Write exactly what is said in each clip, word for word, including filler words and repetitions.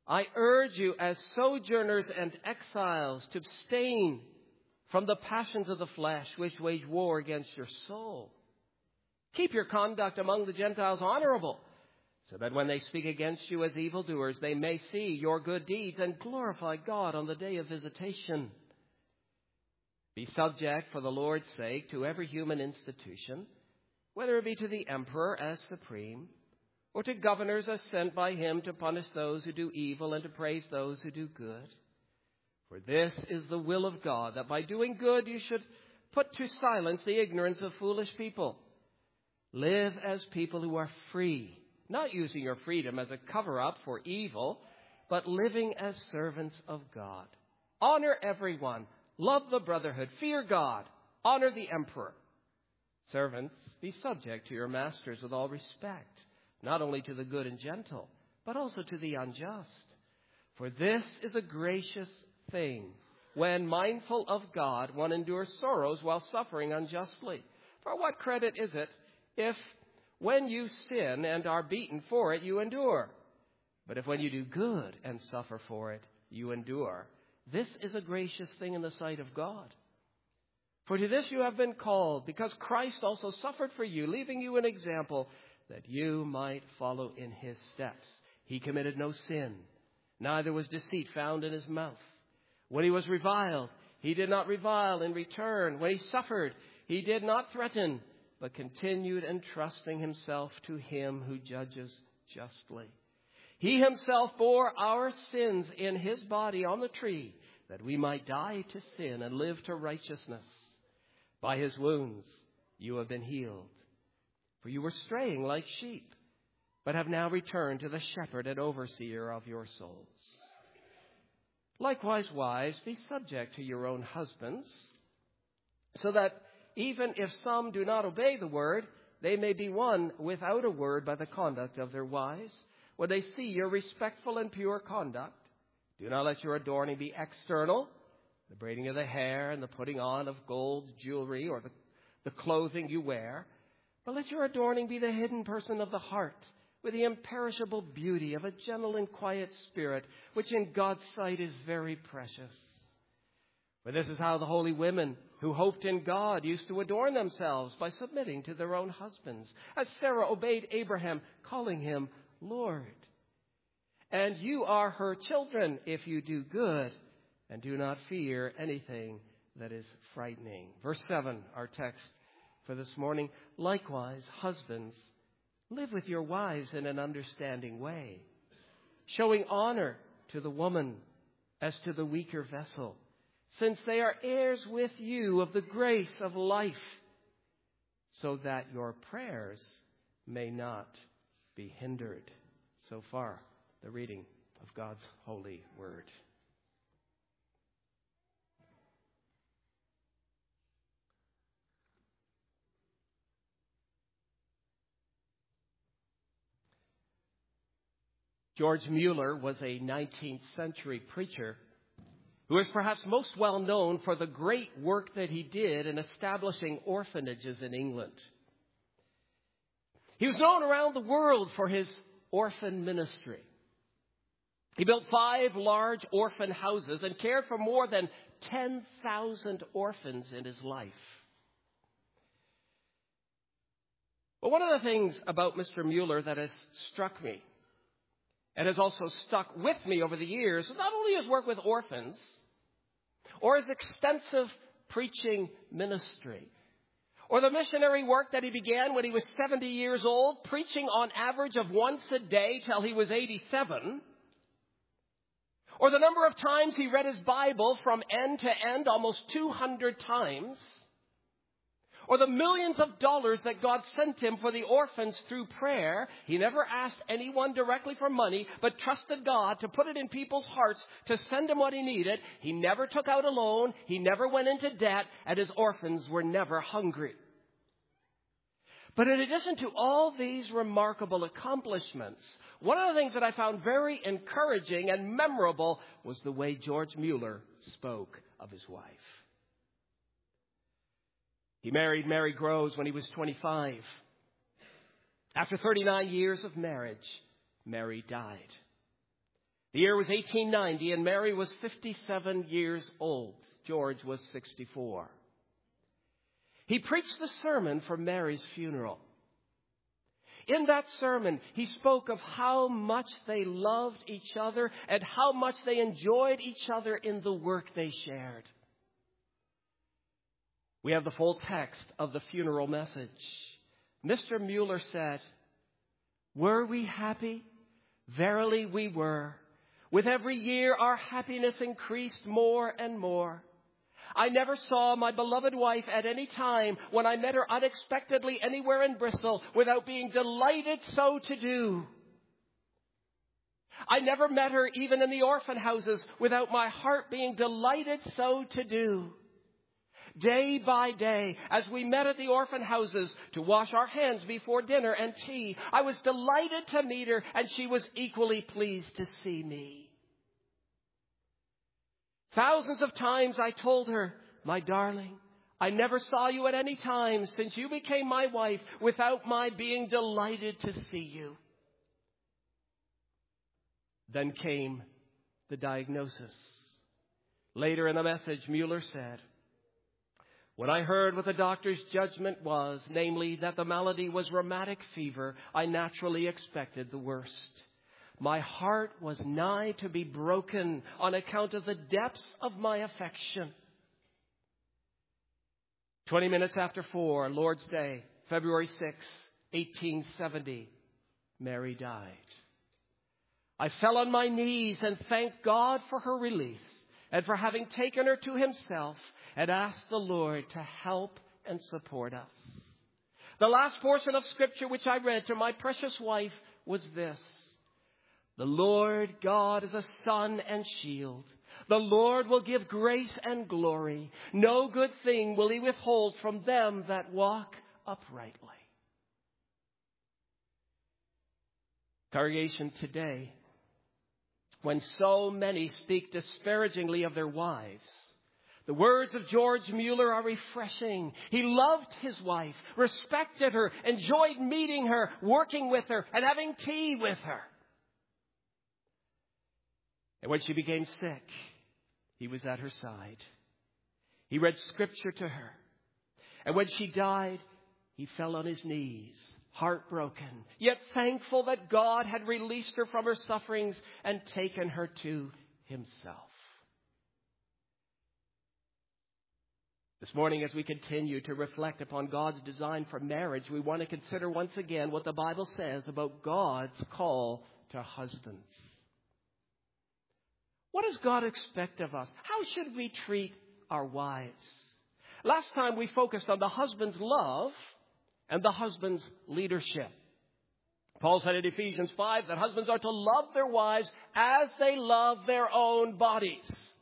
I urge you as sojourners and exiles to abstain from the passions of the flesh which wage war against your soul. Keep your conduct among the Gentiles honorable, so that when they speak against you as evildoers, they may see your good deeds and glorify God on the day of visitation. Be subject for the Lord's sake to every human institution, whether it be to the emperor as supreme, or to governors as sent by him to punish those who do evil and to praise those who do good. For this is the will of God, that by doing good you should put to silence the ignorance of foolish people. Live as people who are free, not using your freedom as a cover-up for evil, but living as servants of God. Honor everyone. Love the brotherhood. Fear God. Honor the emperor. Servants, be subject to your masters with all respect, not only to the good and gentle, but also to the unjust. For this is a gracious thing, when, mindful of God, one endures sorrows while suffering unjustly. For what credit is it if, when you sin and are beaten for it, you endure? But if when you do good and suffer for it, you endure, this is a gracious thing in the sight of God. For to this you have been called, because Christ also suffered for you, leaving you an example, that you might follow in his steps. He committed no sin, neither was deceit found in his mouth. When he was reviled, he did not revile in return. When he suffered, he did not threaten, but continued entrusting himself to him who judges justly. He himself bore our sins in his body on the tree, that we might die to sin and live to righteousness. By his wounds you have been healed. For you were straying like sheep, but have now returned to the shepherd and overseer of your souls. Likewise, wives, be subject to your own husbands, so that even if some do not obey the word, they may be won without a word by the conduct of their wives, when they see your respectful and pure conduct. Do not let your adorning be external, the braiding of the hair and the putting on of gold jewelry or the, the clothing you wear, but let your adorning be the hidden person of the heart, with the imperishable beauty of a gentle and quiet spirit, which in God's sight is very precious. For this is how the holy women who hoped in God used to adorn themselves, by submitting to their own husbands, as Sarah obeyed Abraham, calling him Lord. And you are her children if you do good and do not fear anything that is frightening. Verse seven, our text for this morning. Likewise, husbands, live with your wives in an understanding way, showing honor to the woman as to the weaker vessel, since they are heirs with you of the grace of life, so that your prayers may not be hindered. So far, the reading of God's holy word. George Mueller was a nineteenth century preacher who is perhaps most well known for the great work that he did in establishing orphanages in England. He was known around the world for his orphan ministry. He built five large orphan houses and cared for more than ten thousand orphans in his life. But one of the things about Mister Mueller that has struck me and has also stuck with me over the years is not only his work with orphans or his extensive preaching ministry, or the missionary work that he began when he was seventy years old, preaching on average of once a day till he was eighty-seven, or the number of times he read his Bible from end to end, almost two hundred times, or the millions of dollars that God sent him for the orphans through prayer. He never asked anyone directly for money, but trusted God to put it in people's hearts to send him what he needed. He never took out a loan. He never went into debt, and his orphans were never hungry. But in addition to all these remarkable accomplishments, one of the things that I found very encouraging and memorable was the way George Mueller spoke of his wife. He married Mary Groves when he was twenty-five. After thirty-nine years of marriage, Mary died. The year was eighteen ninety, and Mary was fifty-seven years old. George was sixty-four. He preached the sermon for Mary's funeral. In that sermon, he spoke of how much they loved each other and how much they enjoyed each other in the work they shared. We have the full text of the funeral message. Mister Mueller said, "Were we happy? Verily we were. With every year our happiness increased more and more. I never saw my beloved wife at any time when I met her unexpectedly anywhere in Bristol without being delighted so to do. I never met her even in the orphan houses without my heart being delighted so to do. Day by day, as we met at the orphan houses to wash our hands before dinner and tea, I was delighted to meet her, and she was equally pleased to see me. Thousands of times I told her, 'My darling, I never saw you at any time since you became my wife without my being delighted to see you.' Then came the diagnosis. Later in the message, Mueller said, 'When I heard what the doctor's judgment was, namely that the malady was rheumatic fever, I naturally expected the worst. My heart was nigh to be broken on account of the depths of my affection.' Twenty minutes after four, Lord's Day, February sixth, eighteen seventy, Mary died. I fell on my knees and thanked God for her relief and for having taken her to himself, and asked the Lord to help and support us. The last portion of Scripture which I read to my precious wife was this: 'The Lord God is a sun and shield. The Lord will give grace and glory. No good thing will he withhold from them that walk uprightly.'" Congregation, today, when so many speak disparagingly of their wives, the words of George Mueller are refreshing. He loved his wife, respected her, enjoyed meeting her, working with her, and having tea with her. And when she became sick, he was at her side. He read Scripture to her. And when she died, he fell on his knees, heartbroken, yet thankful that God had released her from her sufferings and taken her to himself. This morning, as we continue to reflect upon God's design for marriage, we want to consider once again what the Bible says about God's call to husbands. What does God expect of us? How should we treat our wives? Last time we focused on the husband's love and the husband's leadership. Paul said in Ephesians five that husbands are to love their wives as they love their own bodies.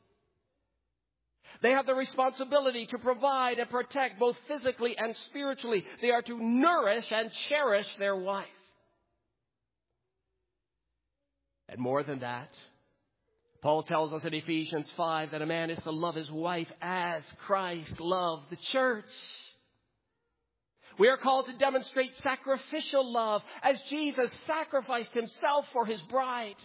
They have the responsibility to provide and protect both physically and spiritually. They are to nourish and cherish their wife. And more than that, Paul tells us in Ephesians five that a man is to love his wife as Christ loved the church. We are called to demonstrate sacrificial love as Jesus sacrificed himself for his bride.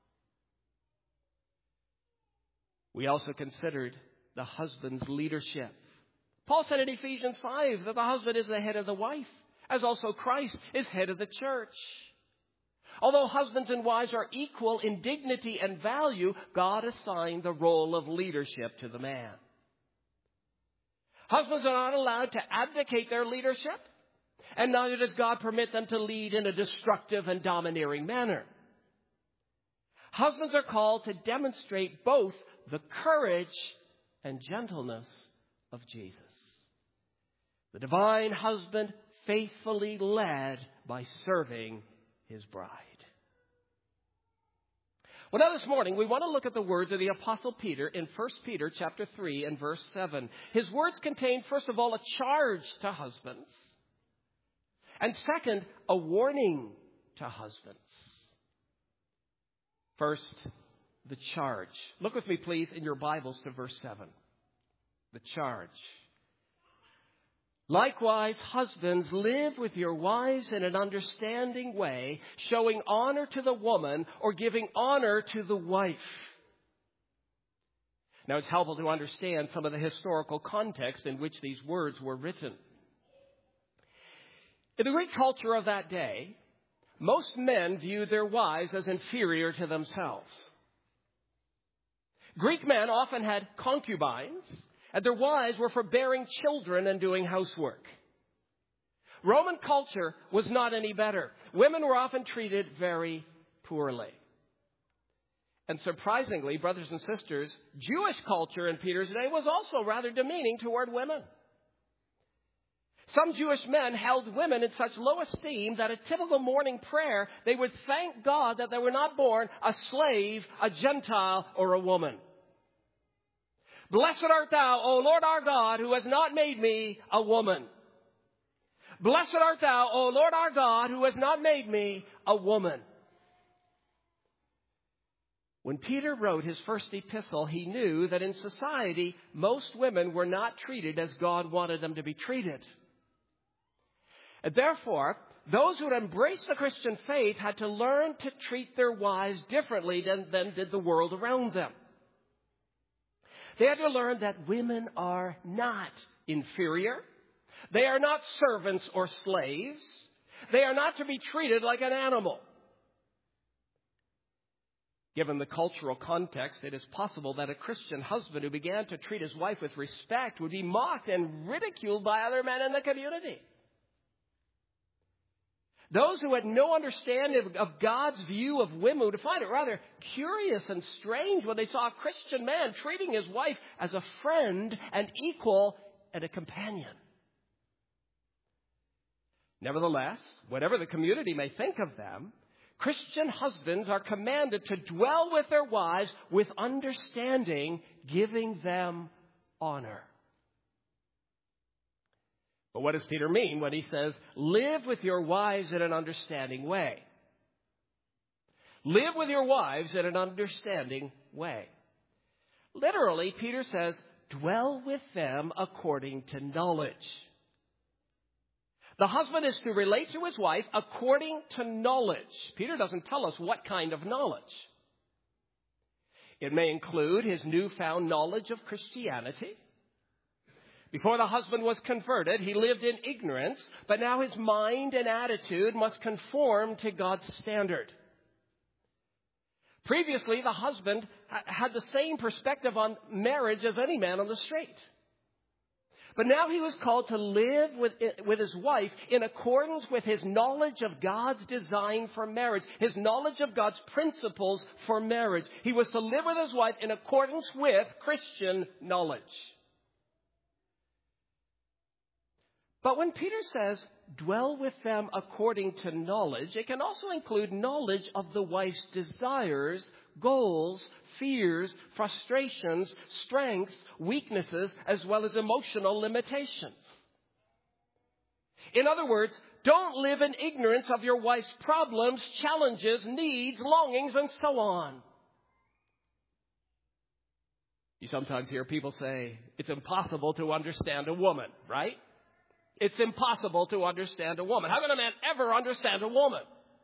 We also considered the husband's leadership. Paul said in Ephesians five that the husband is the head of the wife, as also Christ is head of the church. Although husbands and wives are equal in dignity and value, God assigned the role of leadership to the man. Husbands are not allowed to abdicate their leadership, and neither does God permit them to lead in a destructive and domineering manner. Husbands are called to demonstrate both the courage and gentleness of Jesus. The divine husband faithfully led by serving his bride. Well, now this morning we want to look at the words of the Apostle Peter in First Peter chapter three and verse seven. His words contain, first of all, a charge to husbands. And second, a warning to husbands. First, the charge. Look with me, please, in your Bibles to verse seven. The charge. Likewise, husbands, live with your wives in an understanding way, showing honor to the woman or giving honor to the wife. Now, it's helpful to understand some of the historical context in which these words were written. In the Greek culture of that day, most men viewed their wives as inferior to themselves. Greek men often had concubines, and their wives were for bearing children and doing housework. Roman culture was not any better. Women were often treated very poorly. And surprisingly, brothers and sisters, Jewish culture in Peter's day was also rather demeaning toward women. Some Jewish men held women in such low esteem that at typical morning prayer, they would thank God that they were not born a slave, a Gentile, or a woman. Blessed art thou, O Lord our God, who has not made me a woman. Blessed art thou, O Lord our God, who has not made me a woman. When Peter wrote his first epistle, he knew that in society, most women were not treated as God wanted them to be treated. And therefore, those who had embraced the Christian faith had to learn to treat their wives differently than, than did the world around them. They had to learn that women are not inferior. They are not servants or slaves. They are not to be treated like an animal. Given the cultural context, it is possible that a Christian husband who began to treat his wife with respect would be mocked and ridiculed by other men in the community. Those who had no understanding of God's view of women would find it rather curious and strange when they saw a Christian man treating his wife as a friend, an equal, and a companion. Nevertheless, whatever the community may think of them, Christian husbands are commanded to dwell with their wives with understanding, giving them honor. But what does Peter mean when he says, live with your wives in an understanding way? Live with your wives in an understanding way. Literally, Peter says, dwell with them according to knowledge. The husband is to relate to his wife according to knowledge. Peter doesn't tell us what kind of knowledge. It may include his newfound knowledge of Christianity. Before the husband was converted, he lived in ignorance, but now his mind and attitude must conform to God's standard. Previously, the husband had the same perspective on marriage as any man on the street. But now he was called to live with, with his wife in accordance with his knowledge of God's design for marriage, his knowledge of God's principles for marriage. He was to live with his wife in accordance with Christian knowledge. But when Peter says, dwell with them according to knowledge, it can also include knowledge of the wife's desires, goals, fears, frustrations, strengths, weaknesses, as well as emotional limitations. In other words, don't live in ignorance of your wife's problems, challenges, needs, longings, and so on. You sometimes hear people say, it's impossible to understand a woman, right? It's impossible to understand a woman. How can a man ever understand a woman?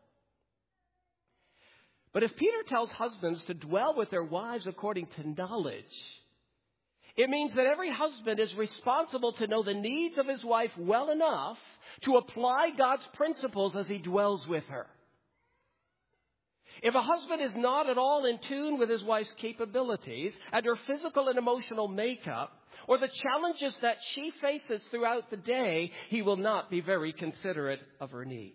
But if Peter tells husbands to dwell with their wives according to knowledge, it means that every husband is responsible to know the needs of his wife well enough to apply God's principles as he dwells with her. If a husband is not at all in tune with his wife's capabilities and her physical and emotional makeup, or the challenges that she faces throughout the day, he will not be very considerate of her needs.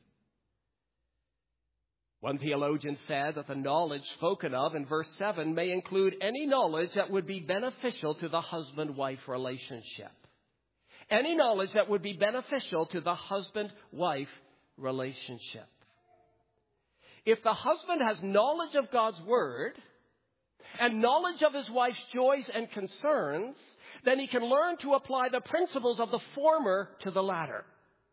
One theologian said that the knowledge spoken of in verse seven may include any knowledge that would be beneficial to the husband-wife relationship. Any knowledge that would be beneficial to the husband-wife relationship. If the husband has knowledge of God's word and knowledge of his wife's joys and concerns, then he can learn to apply the principles of the former to the latter.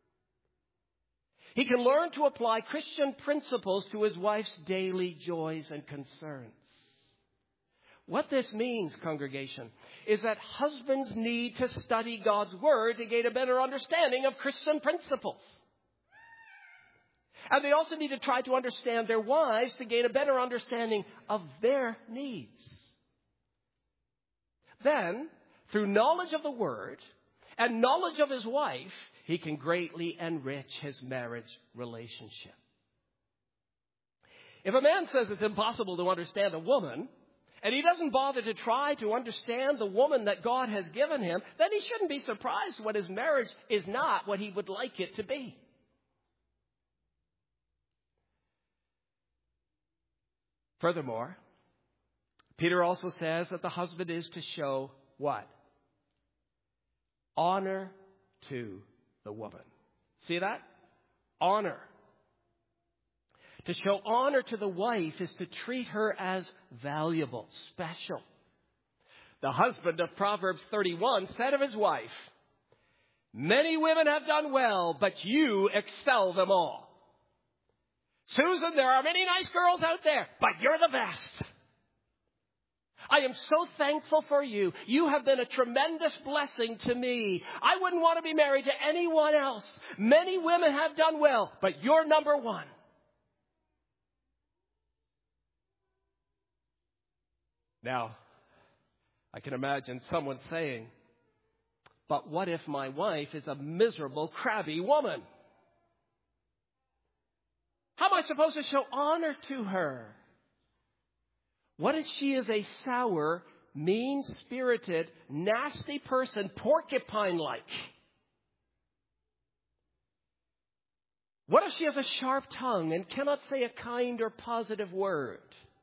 He can learn to apply Christian principles to his wife's daily joys and concerns. What this means, congregation, is that husbands need to study God's Word to gain a better understanding of Christian principles. And they also need to try to understand their wives to gain a better understanding of their needs. Then, through knowledge of the Word and knowledge of his wife, he can greatly enrich his marriage relationship. If a man says it's impossible to understand a woman, and he doesn't bother to try to understand the woman that God has given him, then he shouldn't be surprised when his marriage is not what he would like it to be. Furthermore, Peter also says that the husband is to show what? Honor to the woman. See that? Honor. To show honor to the wife is to treat her as valuable, special. The husband of Proverbs thirty-one said of his wife, "Many women have done well, but you excel them all." Susan, there are many nice girls out there, but you're the best. I am so thankful for you. You have been a tremendous blessing to me. I wouldn't want to be married to anyone else. Many women have done well, but you're number one. Now, I can imagine someone saying, "But what if my wife is a miserable, crabby woman? How am I supposed to show honor to her? What if she is a sour, mean-spirited, nasty person, porcupine-like? What if she has a sharp tongue and cannot say a kind or positive word?"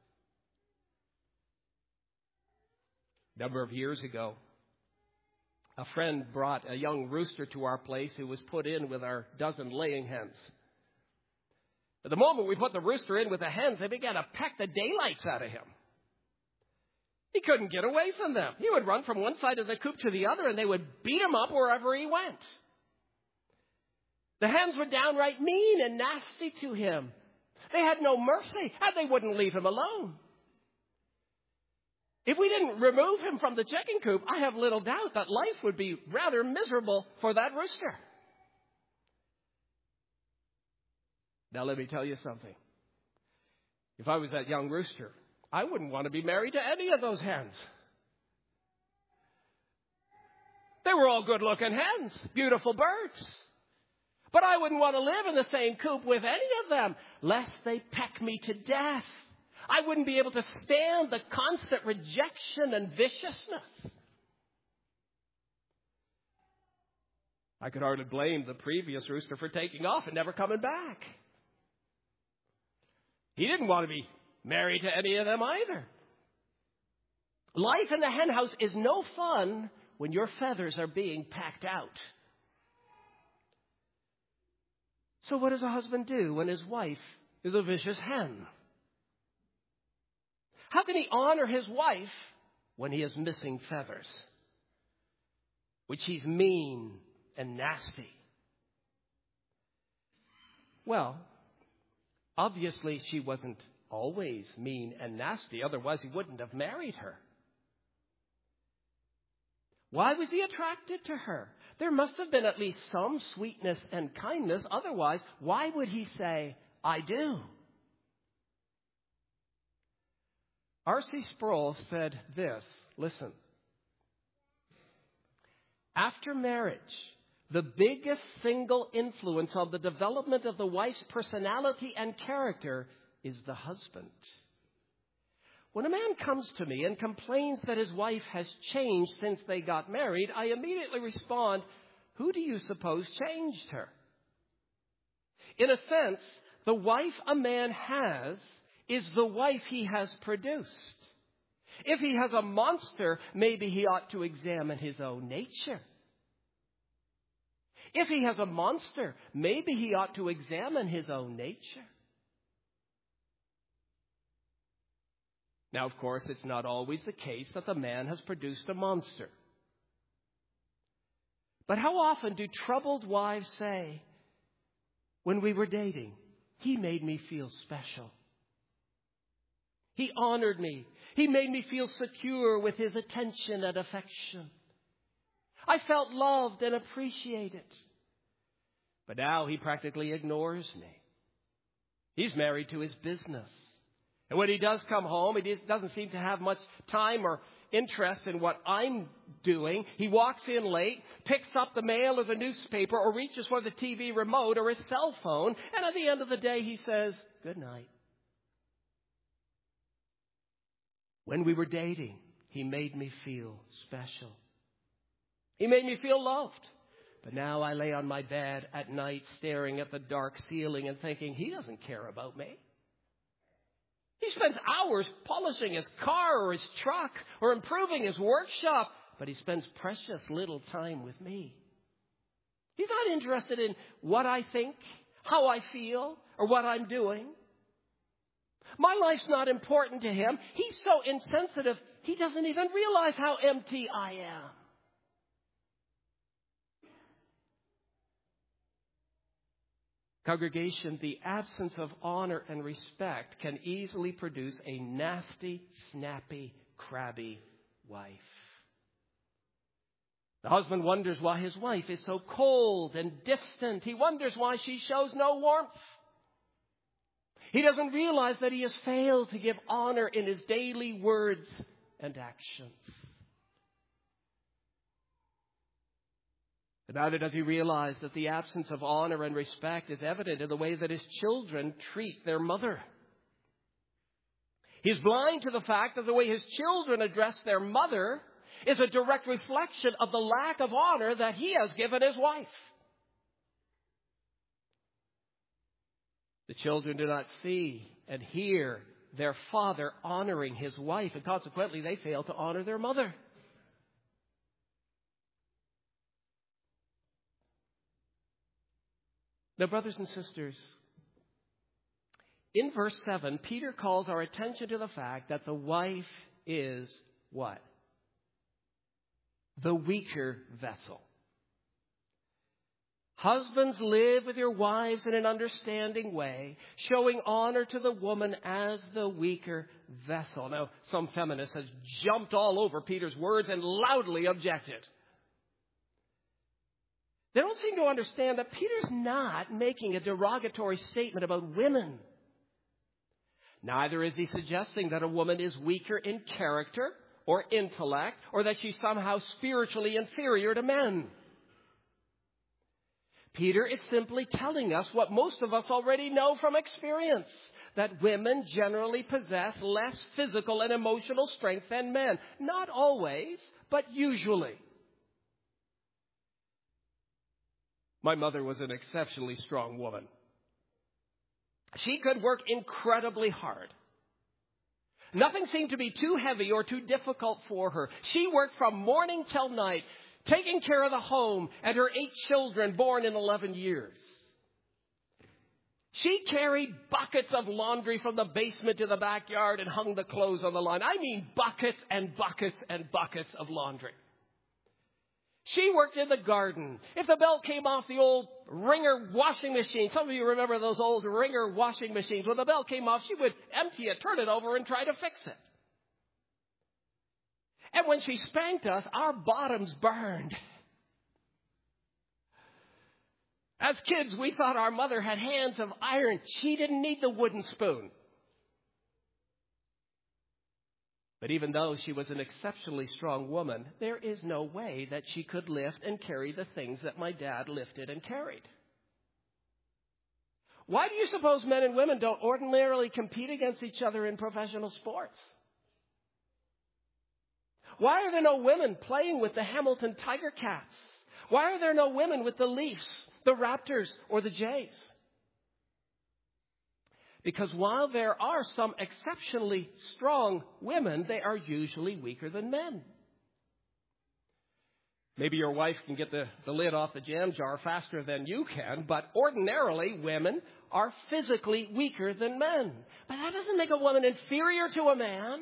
A number of years ago, a friend brought a young rooster to our place who was put in with our dozen laying hens. At the moment we put the rooster in with the hens, they began to peck the daylights out of him. He couldn't get away from them. He would run from one side of the coop to the other, and they would beat him up wherever he went. The hens were downright mean and nasty to him. They had no mercy, and they wouldn't leave him alone. If we didn't remove him from the chicken coop, I have little doubt that life would be rather miserable for that rooster. Now let me tell you something. If I was that young rooster, I wouldn't want to be married to any of those hens. They were all good-looking hens, beautiful birds. But I wouldn't want to live in the same coop with any of them, lest they peck me to death. I wouldn't be able to stand the constant rejection and viciousness. I could hardly blame the previous rooster for taking off and never coming back. He didn't want to be married to any of them either. Life in the hen house is no fun when your feathers are being packed out. So what does a husband do when his wife is a vicious hen? How can he honor his wife when he is missing feathers, which he's mean and nasty? Well, obviously she wasn't always mean and nasty, otherwise he wouldn't have married her. Why was he attracted to her? There must have been at least some sweetness and kindness, otherwise why would he say, "I do"? R C Sproul said this, listen. After marriage, the biggest single influence on the development of the wife's personality and character is the husband. When a man comes to me and complains that his wife has changed since they got married, I immediately respond, who do you suppose changed her? In a sense, the wife a man has is the wife he has produced. If he has a monster, maybe he ought to examine his own nature. If he has a monster, maybe he ought to examine his own nature. Now, of course, it's not always the case that the man has produced a monster. But how often do troubled wives say, when we were dating, he made me feel special. He honored me. He made me feel secure with his attention and affection. I felt loved and appreciated. But now he practically ignores me. He's married to his business. And when he does come home, he doesn't seem to have much time or interest in what I'm doing. He walks in late, picks up the mail or the newspaper, or reaches for the T V remote or his cell phone. And at the end of the day, he says, "Good night." When we were dating, he made me feel special. He made me feel loved. But now I lay on my bed at night staring at the dark ceiling and thinking, he doesn't care about me. He spends hours polishing his car or his truck or improving his workshop, but he spends precious little time with me. He's not interested in what I think, how I feel, or what I'm doing. My life's not important to him. He's so insensitive, he doesn't even realize how empty I am. Congregation, the absence of honor and respect can easily produce a nasty, snappy, crabby wife. The husband wonders why his wife is so cold and distant. He wonders why she shows no warmth. He doesn't realize that he has failed to give honor in his daily words and actions. But neither does he realize that the absence of honor and respect is evident in the way that his children treat their mother. He's blind to the fact that the way his children address their mother is a direct reflection of the lack of honor that he has given his wife. The children do not see and hear their father honoring his wife, and consequently they fail to honor their mother. Now, brothers and sisters, in verse seven, Peter calls our attention to the fact that the wife is what? The weaker vessel. Husbands, live with your wives in an understanding way, showing honor to the woman as the weaker vessel. Now, some feminist has jumped all over Peter's words and loudly objected. They don't seem to understand that Peter's not making a derogatory statement about women. Neither is he suggesting that a woman is weaker in character or intellect, or that she's somehow spiritually inferior to men. Peter is simply telling us what most of us already know from experience, that women generally possess less physical and emotional strength than men. Not always, but usually. My mother was an exceptionally strong woman. She could work incredibly hard. Nothing seemed to be too heavy or too difficult for her. She worked from morning till night, taking care of the home and her eight children born in eleven years. She carried buckets of laundry from the basement to the backyard and hung the clothes on the line. I mean buckets and buckets and buckets of laundry. She worked in the garden. If the belt came off the old Wringer washing machine, some of you remember those old Wringer washing machines. When the belt came off, she would empty it, turn it over, and try to fix it. And when she spanked us, our bottoms burned. As kids, we thought our mother had hands of iron. She didn't need the wooden spoon. But even though she was an exceptionally strong woman, there is no way that she could lift and carry the things that my dad lifted and carried. Why do you suppose men and women don't ordinarily compete against each other in professional sports? Why are there no women playing with the Hamilton Tiger Cats? Why are there no women with the Leafs, the Raptors, or the Jays? Because while there are some exceptionally strong women, they are usually weaker than men. Maybe your wife can get the, the lid off the jam jar faster than you can, but ordinarily women are physically weaker than men. But that doesn't make a woman inferior to a man.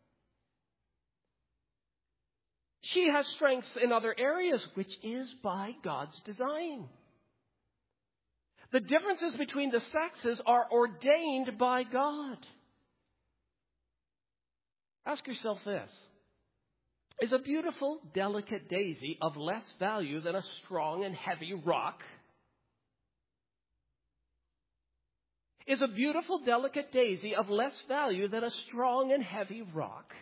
She has strengths in other areas, which is by God's design. The differences between the sexes are ordained by God. Ask yourself this. Is a beautiful, delicate daisy of less value than a strong and heavy rock? Is a beautiful, delicate daisy of less value than a strong and heavy rock?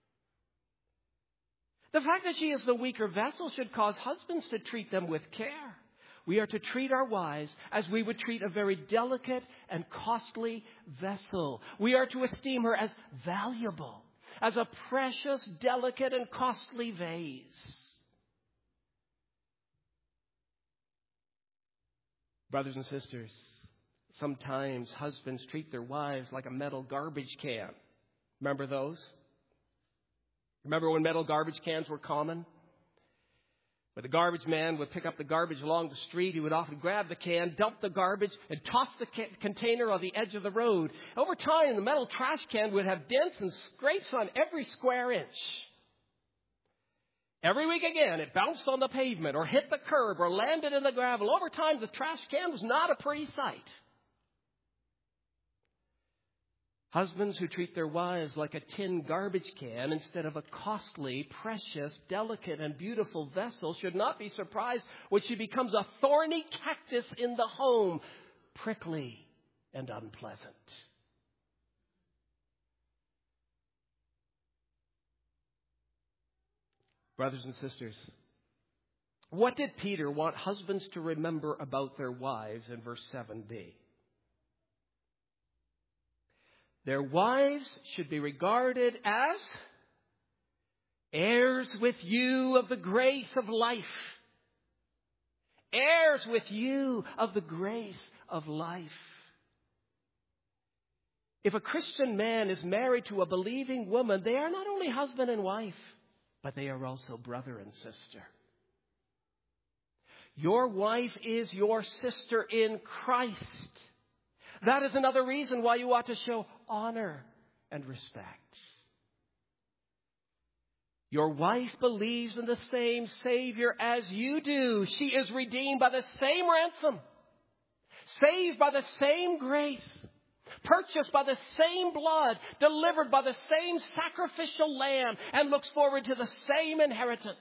The fact that she is the weaker vessel should cause husbands to treat them with care. We are to treat our wives as we would treat a very delicate and costly vessel. We are to esteem her as valuable, as a precious, delicate, and costly vase. Brothers and sisters, sometimes husbands treat their wives like a metal garbage can. Remember those? Remember when metal garbage cans were common? When the garbage man would pick up the garbage along the street, he would often grab the can, dump the garbage, and toss the ca- container on the edge of the road. Over time, the metal trash can would have dents and scrapes on every square inch. Every week again, it bounced on the pavement or hit the curb or landed in the gravel. Over time, the trash can was not a pretty sight. Husbands who treat their wives like a tin garbage can instead of a costly, precious, delicate, and beautiful vessel should not be surprised when she becomes a thorny cactus in the home, prickly and unpleasant. Brothers and sisters, what did Peter want husbands to remember about their wives in verse seven b? Their wives should be regarded as heirs with you of the grace of life. Heirs with you of the grace of life. If a Christian man is married to a believing woman, they are not only husband and wife, but they are also brother and sister. Your wife is your sister in Christ. That is another reason why you ought to show honor and respect. Your wife believes in the same Savior as you do. She is redeemed by the same ransom, saved by the same grace, purchased by the same blood, delivered by the same sacrificial lamb, and looks forward to the same inheritance.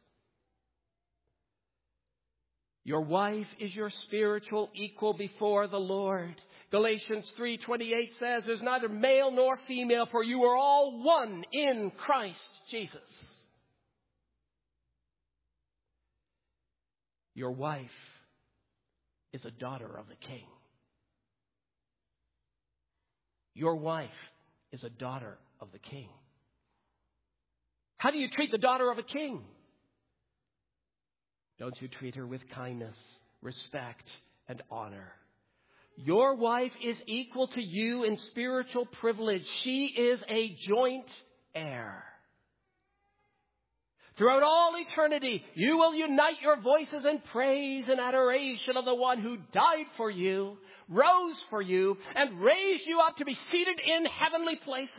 Your wife is your spiritual equal before the Lord. Galatians three twenty-eight says, there's neither male nor female, for you are all one in Christ Jesus. Your wife is a daughter of the King. Your wife is a daughter of the King. How do you treat the daughter of a king? Don't you treat her with kindness, respect, and honor? Your wife is equal to you in spiritual privilege. She is a joint heir. Throughout all eternity, you will unite your voices in praise and adoration of the one who died for you, rose for you, and raised you up to be seated in heavenly places.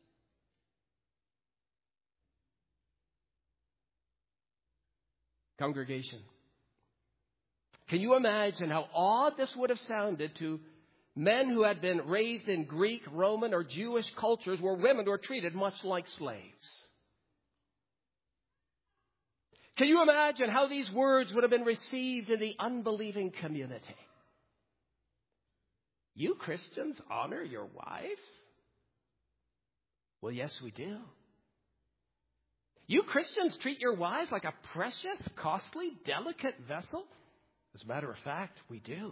Congregation, can you imagine how odd this would have sounded to men who had been raised in Greek, Roman, or Jewish cultures where women were treated much like slaves? Can you imagine how these words would have been received in the unbelieving community? You Christians honor your wives? Well, yes, we do. You Christians treat your wives like a precious, costly, delicate vessel? As a matter of fact, we do.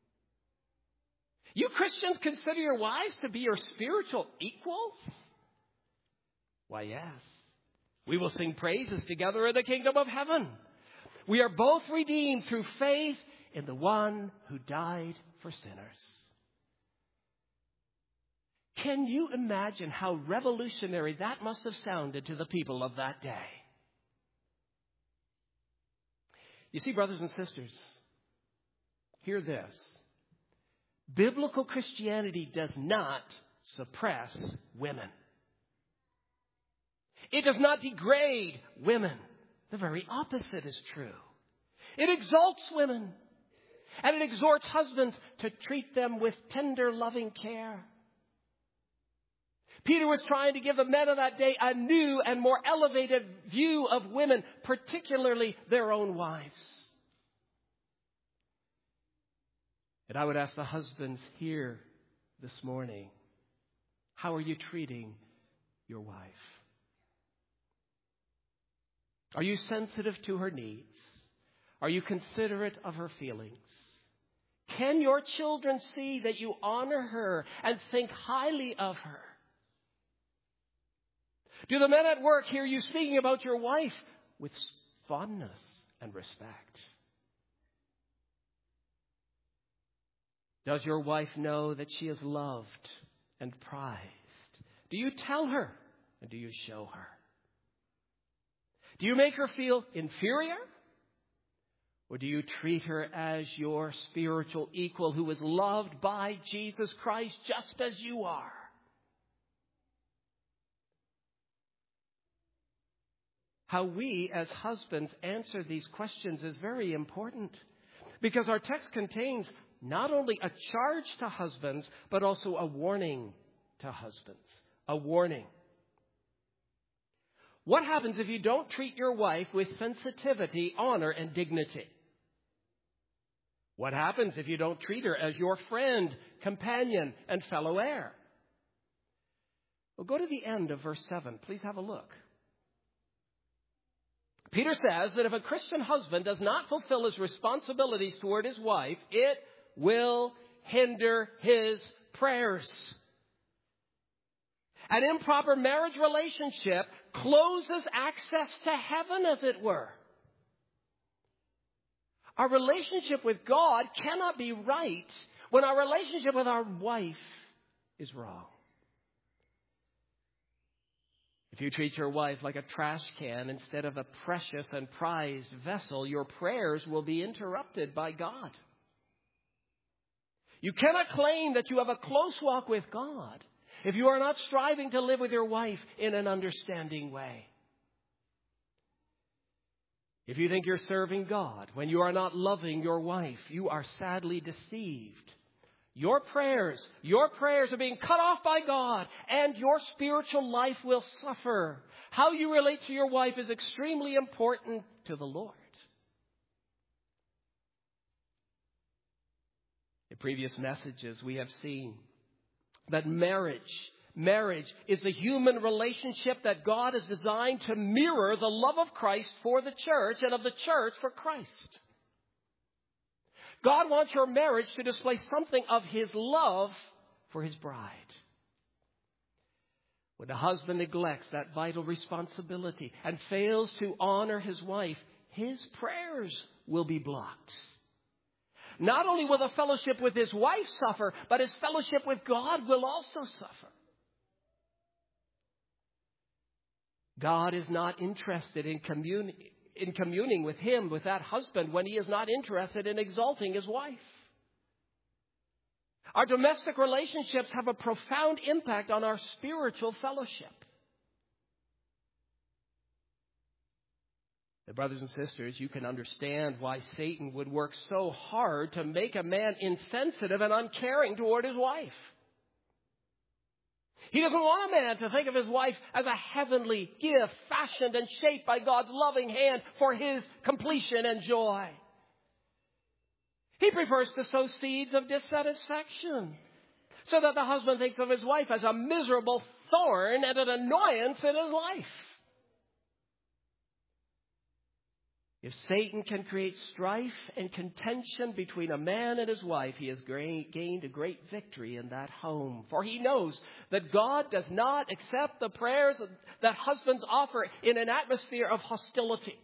You Christians consider your wives to be your spiritual equals? Why, yes. We will sing praises together in the kingdom of heaven. We are both redeemed through faith in the one who died for sinners. Can you imagine how revolutionary that must have sounded to the people of that day? You see, brothers and sisters, hear this. Biblical Christianity does not suppress women. It does not degrade women. The very opposite is true. It exalts women, and it exhorts husbands to treat them with tender, loving care. Peter was trying to give the men of that day a new and more elevated view of women, particularly their own wives. And I would ask the husbands here this morning, how are you treating your wife? Are you sensitive to her needs? Are you considerate of her feelings? Can your children see that you honor her and think highly of her? Do the men at work hear you speaking about your wife with fondness and respect? Does your wife know that she is loved and prized? Do you tell her and do you show her? Do you make her feel inferior? Or do you treat her as your spiritual equal who is loved by Jesus Christ just as you are? How we as husbands answer these questions is very important, because our text contains not only a charge to husbands, but also a warning to husbands. A warning. What happens if you don't treat your wife with sensitivity, honor, and dignity? What happens if you don't treat her as your friend, companion, and fellow heir? Well, go to the end of verse seven. Please have a look. Peter says that if a Christian husband does not fulfill his responsibilities toward his wife, it will hinder his prayers. An improper marriage relationship closes access to heaven, as it were. Our relationship with God cannot be right when our relationship with our wife is wrong. If you treat your wife like a trash can instead of a precious and prized vessel, your prayers will be interrupted by God. You cannot claim that you have a close walk with God if you are not striving to live with your wife in an understanding way. If you think you're serving God when you are not loving your wife, you are sadly deceived. Your prayers, your prayers are being cut off by God, and your spiritual life will suffer. How you relate to your wife is extremely important to the Lord. In previous messages, we have seen that marriage, marriage is the human relationship that God has designed to mirror the love of Christ for the church and of the church for Christ. God wants your marriage to display something of His love for His bride. When a husband neglects that vital responsibility and fails to honor his wife, his prayers will be blocked. Not only will the fellowship with his wife suffer, but his fellowship with God will also suffer. God is not interested in communing, in communing with him, with that husband, when he is not interested in exalting his wife. Our domestic relationships have a profound impact on our spiritual fellowship. And brothers and sisters, you can understand why Satan would work so hard to make a man insensitive and uncaring toward his wife. He doesn't want a man to think of his wife as a heavenly gift, fashioned and shaped by God's loving hand for his completion and joy. He prefers to sow seeds of dissatisfaction so that the husband thinks of his wife as a miserable thorn and an annoyance in his life. If Satan can create strife and contention between a man and his wife, he has gained a great victory in that home. For he knows that God does not accept the prayers that husbands offer in an atmosphere of hostility.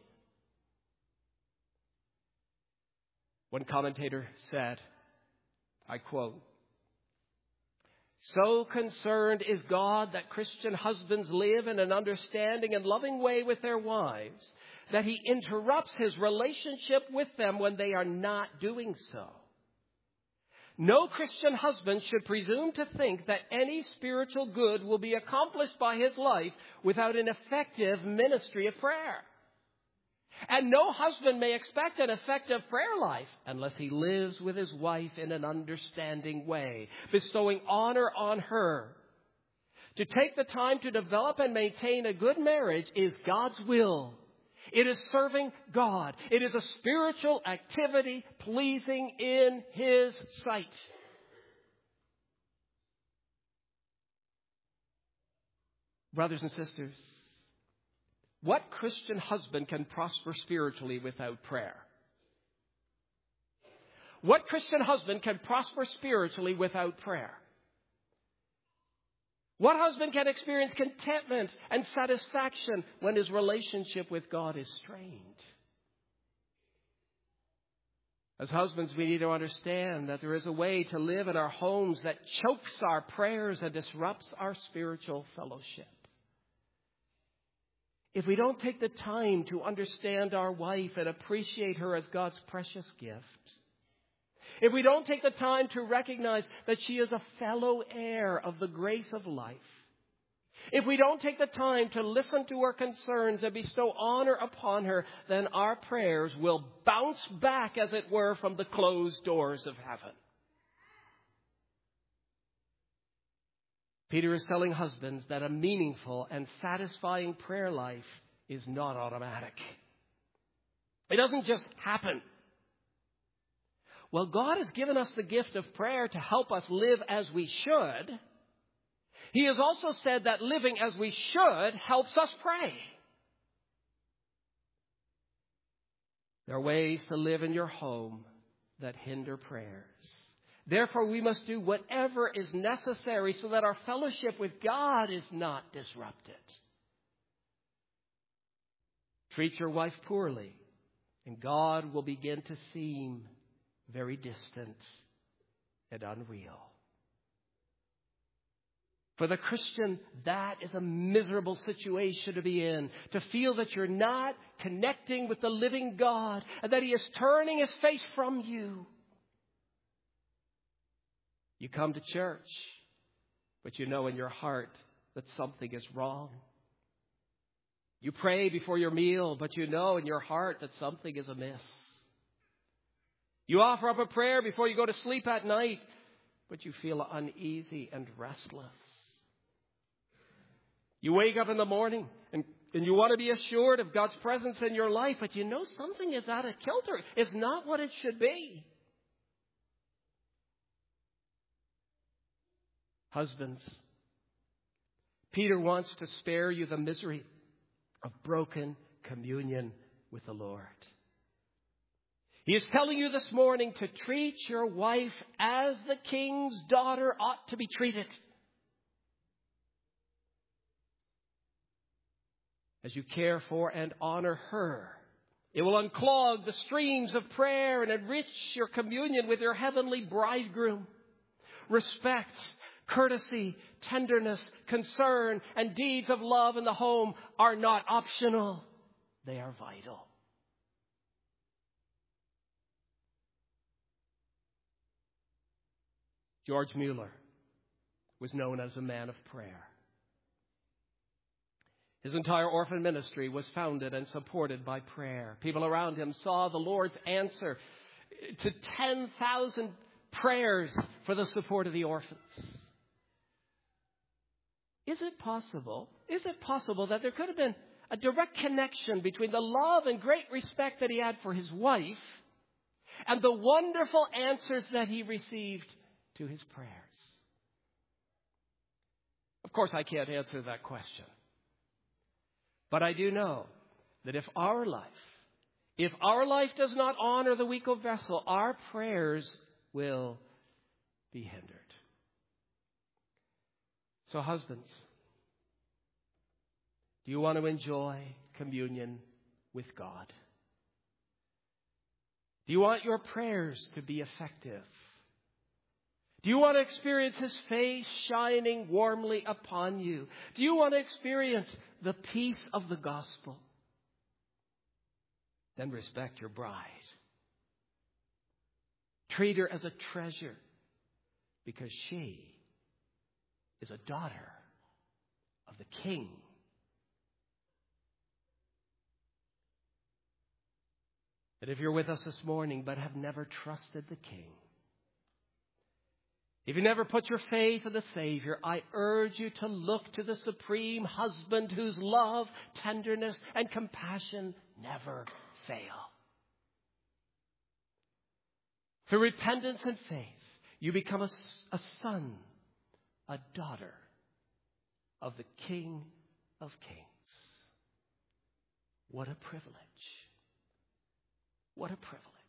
One commentator said, I quote, "So concerned is God that Christian husbands live in an understanding and loving way with their wives that he interrupts his relationship with them when they are not doing so. No Christian husband should presume to think that any spiritual good will be accomplished by his life without an effective ministry of prayer. And no husband may expect an effective prayer life unless he lives with his wife in an understanding way, bestowing honor on her. To take the time to develop and maintain a good marriage is God's will. It is serving God. It is a spiritual activity pleasing in His sight. Brothers and sisters, what Christian husband can prosper spiritually without prayer? What Christian husband can prosper spiritually without prayer? What husband can experience contentment and satisfaction when his relationship with God is strained? As husbands, we need to understand that there is a way to live in our homes that chokes our prayers and disrupts our spiritual fellowship. If we don't take the time to understand our wife and appreciate her as God's precious gift, if we don't take the time to recognize that she is a fellow heir of the grace of life, if we don't take the time to listen to her concerns and bestow honor upon her, then our prayers will bounce back, as it were, from the closed doors of heaven. Peter is telling husbands that a meaningful and satisfying prayer life is not automatic. It doesn't just happen. Well, God has given us the gift of prayer to help us live as we should. He has also said that living as we should helps us pray. There are ways to live in your home that hinder prayers. Therefore, we must do whatever is necessary so that our fellowship with God is not disrupted. Treat your wife poorly, and God will begin to seem very distant and unreal. For the Christian, that is a miserable situation to be in. To feel that you're not connecting with the living God and that He is turning His face from you. You come to church, but you know in your heart that something is wrong. You pray before your meal, but you know in your heart that something is amiss. You offer up a prayer before you go to sleep at night, but you feel uneasy and restless. You wake up in the morning and, and you want to be assured of God's presence in your life, but you know something is out of kilter. It's not what it should be. Husbands, Peter wants to spare you the misery of broken communion with the Lord. He is telling you this morning to treat your wife as the king's daughter ought to be treated. As you care for and honor her, it will unclog the streams of prayer and enrich your communion with your heavenly bridegroom. Respect, courtesy, tenderness, concern, and deeds of love in the home are not optional. They are vital. George Mueller was known as a man of prayer. His entire orphan ministry was founded and supported by prayer. People around him saw the Lord's answer to ten thousand prayers for the support of the orphans. Is it possible, is it possible that there could have been a direct connection between the love and great respect that he had for his wife and the wonderful answers that he received to his prayers? Of course, I can't answer that question. But I do know that if our life, if our life does not honor the weak vessel, our prayers will be hindered. So husbands, do you want to enjoy communion with God? Do you want your prayers to be effective? Do you want to experience His face shining warmly upon you? Do you want to experience the peace of the gospel? Then respect your bride. Treat her as a treasure because she is a daughter of the King. And if you're with us this morning but have never trusted the King, If you never put your faith in the Savior, I urge you to look to the supreme husband whose love, tenderness, and compassion never fail. Through repentance and faith, you become a, a son, a daughter of the King of Kings. What a privilege. What a privilege.